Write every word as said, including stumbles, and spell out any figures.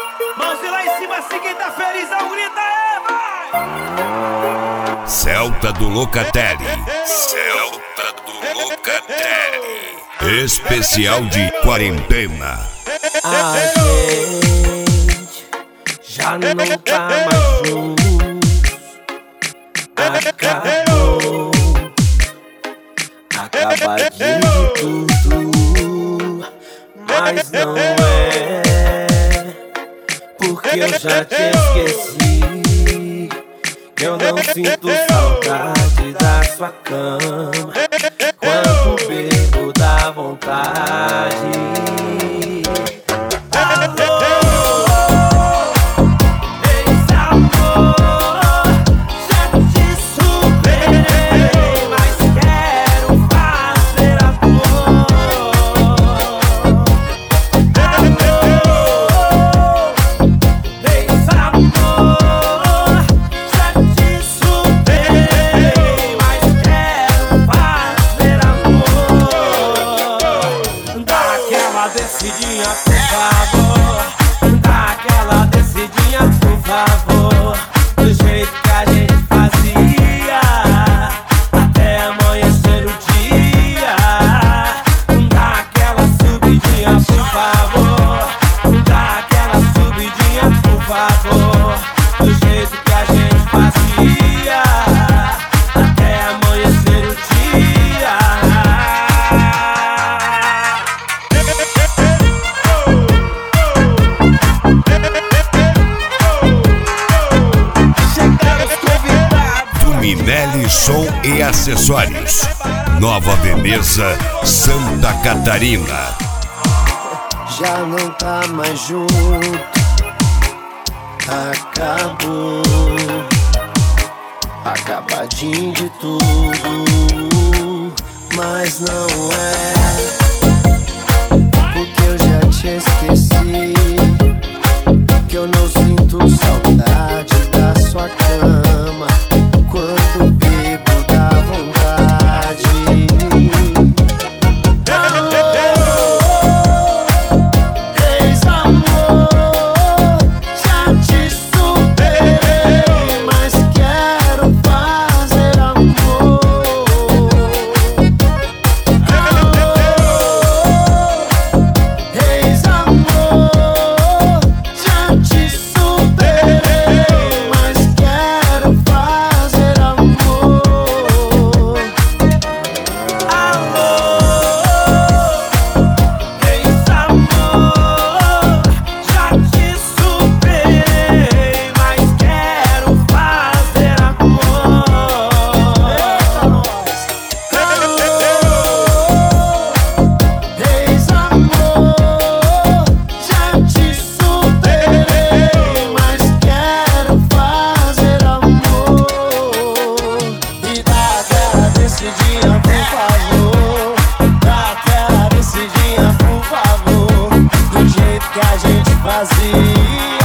Mãozinha lá em cima, assim quem tá felizão, grita aí, vai! Celta do Locatelli. Celta do Locatelli. Especial de quarentena. A gente já não tá mais juntos. Acabou, acabadinho de tudo. Mas não é, porque eu já te esqueci. Eu não sinto saudade da sua cama. Quando bebo dá vontade. Descidinha, por favor, dá aquela descidinha, por favor, do jeito que a gente fazia, até amanhecer o dia. Dá aquela subidinha, por favor, dá aquela subidinha, por favor, do jeito que a gente fazia, até amanhecer o dia. Minelli Som e Acessórios, Nova Veneza, Santa Catarina. Já não tá mais junto, acabou, acabadinho de tudo. Mas não é, porque eu já te esqueci. Que eu não sinto saudade da sua cama. Quando bebo dá vontade. Ex-amor, já te superei, mas quero fazer amor. Ex-amor, já te superei, mas quero fazer amor. Descidinha, por favor, dá aquela descidinha, por favor, do jeito que a gente fazia.